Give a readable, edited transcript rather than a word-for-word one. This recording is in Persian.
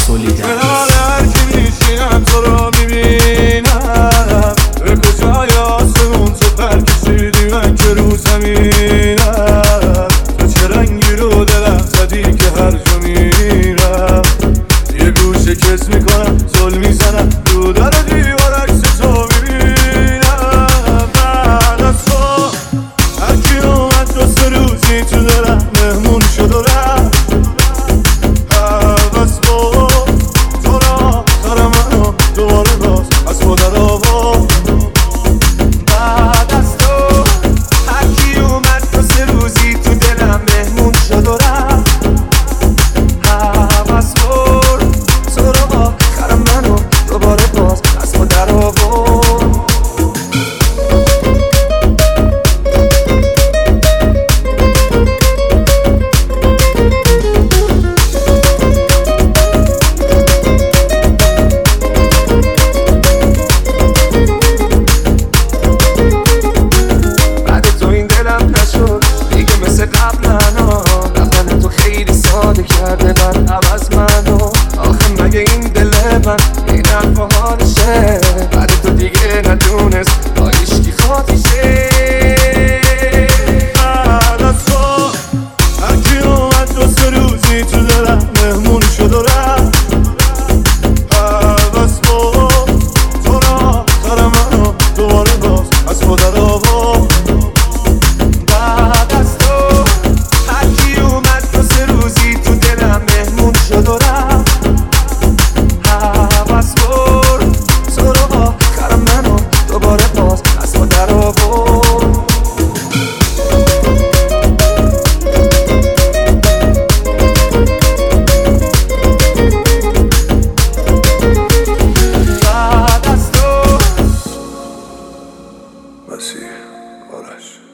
تولیده. هر کی میشینم تو رو میبینم، به کجای آسمون تو پر کشیدی من که رو زمینم. تو چه رنگی رو دلم زدی که هر جا میرم یه گوشه کس میکنم، زل میزنم رو در دیوار عکس تو میبینم. بعد از تو هر کی اومد دو سه روزی تو دلم مهمون شد و رفت. عوض کن تو را آخر منو دوباره باز از خودر آورد. بعد از تو هر کی اومد دو سه روزی تو دلم مهمون شد و رفت. عوض کن تو را آخر منو دوباره باز از خودر آورد. رفتن تو خیلی ساده کرده بعد عوض منو. آخه مگه این دل من این حرف و حالشه؟ بعد تو دیگه ندونست با عشقی خاطیشه. بعد از تو هر کی اومد دو سه روزی تو دلم مهمون شد و رفت. عوض کن تو را آخر منو دوباره باز از خودر آورد. شد و رفت. عوض کن تو رو آخر منو دوباره باز از خودر آورد. مسیح آرش